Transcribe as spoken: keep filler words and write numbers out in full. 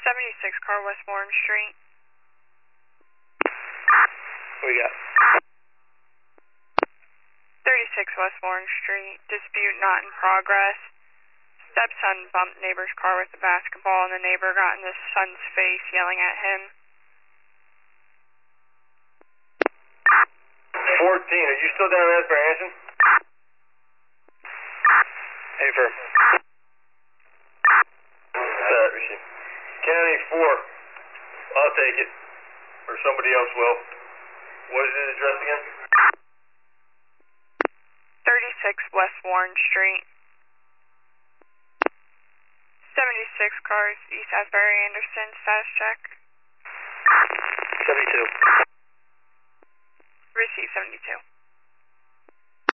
seventy-six car, West Warren Street. What we got? thirty-six West Warren Street. Dispute not in progress. Stepson bumped neighbor's car with a basketball and the neighbor got in the son's face yelling at him. fourteen, are you still down there for Hanson? Hey, firm. Set. County four. I'll take it. Or somebody else will. What is his address again? thirty-six West Warren Street. seventy-six cars, East Asbury Anderson, status check. seventy-two. Receive seventy-two.